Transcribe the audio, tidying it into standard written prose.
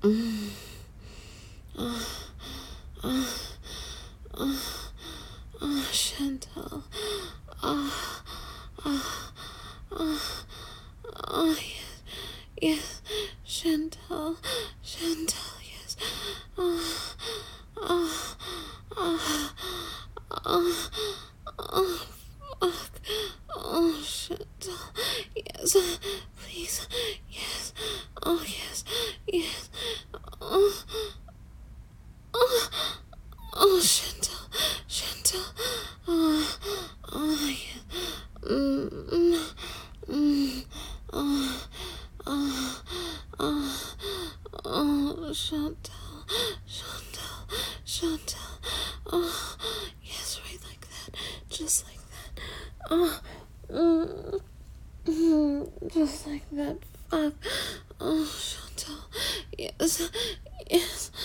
Chantal. Ah, ah, ah, ah, yes, yes, Chantal, Chantal, yes. Ah, ah, ah, ah, ah, fuck. Oh, Chantal, yes, please, yes, oh, yes, yes, oh, oh, oh, Chantal, Chantal, oh, oh, yes, mm, mm, mm, oh, oh, oh, oh, Chantal, Chantal, Chantal, oh, yes, right like that, just like that, oh, just like that, fuck, oh, Chantal, yes, yes,